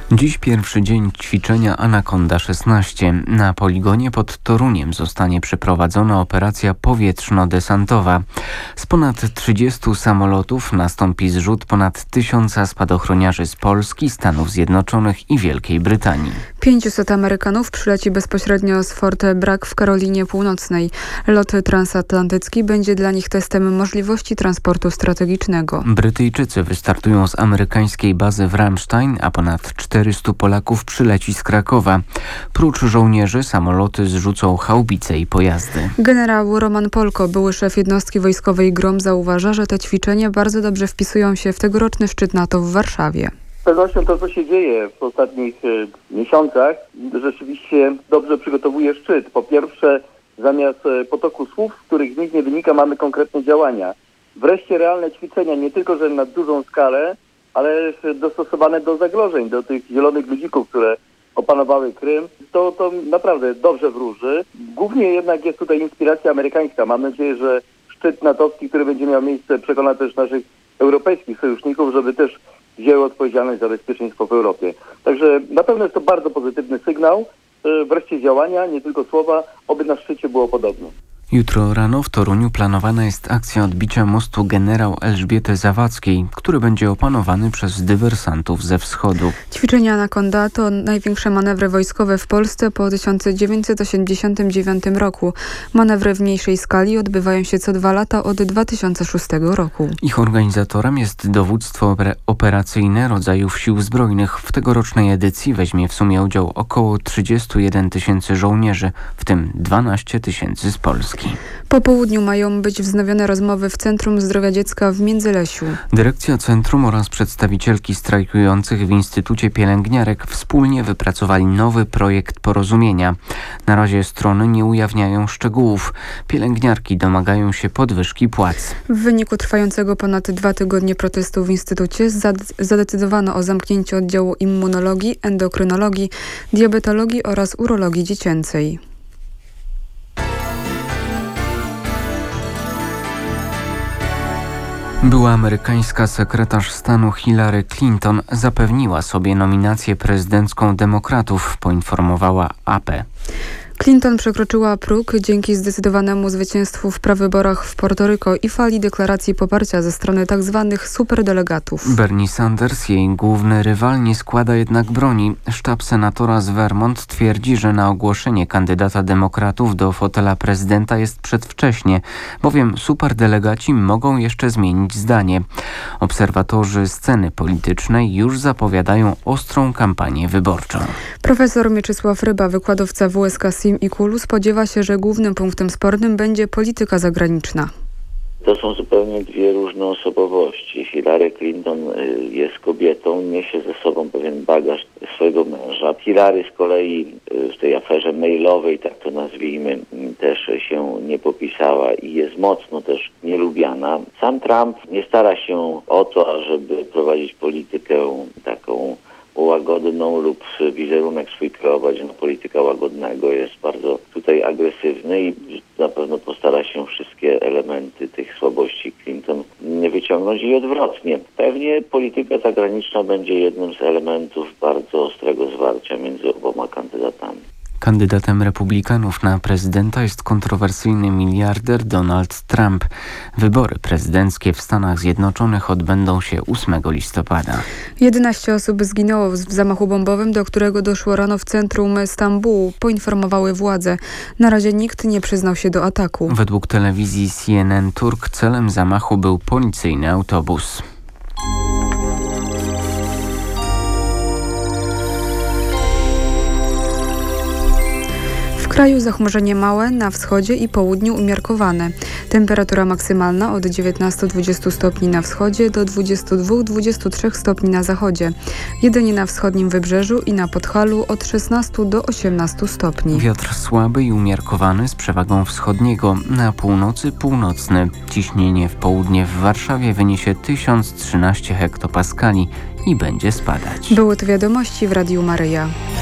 Dziś pierwszy dzień ćwiczenia Anakonda 16. Na poligonie pod Toruniem zostanie przeprowadzona operacja powietrzno-desantowa. Z ponad 30 samolotów nastąpi zrzut ponad 1000 spadochroniarzy z Polski, Stanów Zjednoczonych i Wielkiej Brytanii. 500 Amerykanów przyleci bezpośrednio z Fort Bragg w Karolinie Północnej. Lot transatlantycki będzie dla nich testem możliwości transportu strategicznego. Brytyjczycy wystartują z amerykańskiej bazy w Ramstein, a ponad 400 Polaków przyleci z Krakowa. Prócz żołnierzy samoloty zrzucą haubice i pojazdy. Generał Roman Polko, były szef jednostki wojskowej GROM, zauważa, że te ćwiczenia bardzo dobrze wpisują się w tegoroczny szczyt NATO w Warszawie. Z pewnością to, co się dzieje w ostatnich miesiącach, rzeczywiście dobrze przygotowuje szczyt. Po pierwsze, zamiast potoku słów, z których nic nie wynika, mamy konkretne działania. Wreszcie realne ćwiczenia, nie tylko, że na dużą skalę, ale dostosowane do zagrożeń, do tych zielonych ludzików, które opanowały Krym. To naprawdę dobrze wróży. Głównie jednak jest tutaj inspiracja amerykańska. Mam nadzieję, że szczyt natowski, który będzie miał miejsce, przekona też naszych europejskich sojuszników, żeby też wzięły odpowiedzialność za bezpieczeństwo w Europie. Także na pewno jest to bardzo pozytywny sygnał. Wreszcie działania, nie tylko słowa, oby na szczycie było podobnie. Jutro rano w Toruniu planowana jest akcja odbicia mostu Generał Elżbiety Zawadzkiej, który będzie opanowany przez dywersantów ze wschodu. Ćwiczenia Anakonda to największe manewry wojskowe w Polsce po 1989 roku. Manewry w mniejszej skali odbywają się co 2 lata od 2006 roku. Ich organizatorem jest dowództwo operacyjne rodzajów sił zbrojnych. W tegorocznej edycji weźmie w sumie udział około 31 000 żołnierzy, w tym 12 000 z Polski. Po południu mają być wznowione rozmowy w Centrum Zdrowia Dziecka w Międzylesiu. Dyrekcja centrum oraz przedstawicielki strajkujących w Instytucie Pielęgniarek wspólnie wypracowali nowy projekt porozumienia. Na razie strony nie ujawniają szczegółów. Pielęgniarki domagają się podwyżki płac. W wyniku trwającego ponad 2 tygodnie protestu w Instytucie zadecydowano o zamknięciu oddziału immunologii, endokrynologii, diabetologii oraz urologii dziecięcej. Była amerykańska sekretarz stanu Hillary Clinton zapewniła sobie nominację prezydencką demokratów, poinformowała AP. Clinton przekroczyła próg dzięki zdecydowanemu zwycięstwu w prawyborach w Portoryko i fali deklaracji poparcia ze strony tzw. superdelegatów. Bernie Sanders, jej główny rywal, nie składa jednak broni. Sztab senatora z Vermont twierdzi, że na ogłoszenie kandydata demokratów do fotela prezydenta jest przedwcześnie, bowiem superdelegaci mogą jeszcze zmienić zdanie. Obserwatorzy sceny politycznej już zapowiadają ostrą kampanię wyborczą. Profesor Mieczysław Ryba, wykładowca WSK SIM i KUL, spodziewa się, że głównym punktem spornym będzie polityka zagraniczna. To są zupełnie dwie różne osobowości. Hillary Clinton jest kobietą, niesie ze sobą pewien bagaż swojego męża. Hillary z kolei w tej aferze mailowej, tak to nazwijmy, też się nie popisała i jest mocno też nielubiana. Sam Trump nie stara się o to, ażeby prowadzić politykę taką łagodną lub wizerunek swój kreować. Polityka łagodnego jest bardzo tutaj agresywny i na pewno postara się wszystkie elementy tych słabości Clinton wyciągnąć i odwrotnie. Pewnie polityka zagraniczna będzie jednym z elementów bardzo ostrego zwarcia między oboma kandydatami. Kandydatem republikanów na prezydenta jest kontrowersyjny miliarder Donald Trump. Wybory prezydenckie w Stanach Zjednoczonych odbędą się 8 listopada. 11 osób zginęło w zamachu bombowym, do którego doszło rano w centrum Stambułu, poinformowały władze. Na razie nikt nie przyznał się do ataku. Według telewizji CNN Turk celem zamachu był policyjny autobus. W kraju zachmurzenie małe, na wschodzie i południu umiarkowane. Temperatura maksymalna od 19-20 stopni na wschodzie do 22-23 stopni na zachodzie. Jedynie na wschodnim wybrzeżu i na Podhalu od 16 do 18 stopni. Wiatr słaby i umiarkowany z przewagą wschodniego. Na północy północny. Ciśnienie w południe w Warszawie wyniesie 1013 hektopaskali i będzie spadać. Były to wiadomości w Radiu Maryja.